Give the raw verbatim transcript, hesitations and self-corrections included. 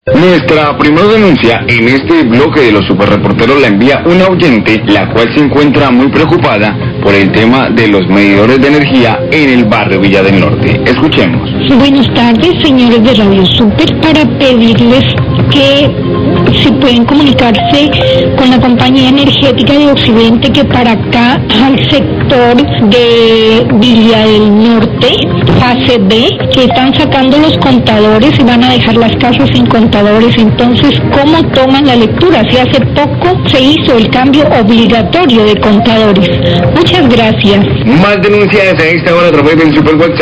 Nuestra primera denuncia en este bloque de los superreporteros la envía una oyente, la cual se encuentra muy preocupada por el tema de los medidores de energía en el barrio Villa del Norte. Escuchemos. Buenas tardes, señores de Radio Super, para pedirles que si pueden comunicarse con la compañía energética de Occidente, que para acá al sector de Villa del Norte, fase B, que están sacando los contadores y van a dejar las casas sin contadores. Entonces, ¿cómo toman la lectura? Si hace poco se hizo el cambio obligatorio de contadores. Muchas gracias. Más denuncias a esta hora a través del Super WhatsApp.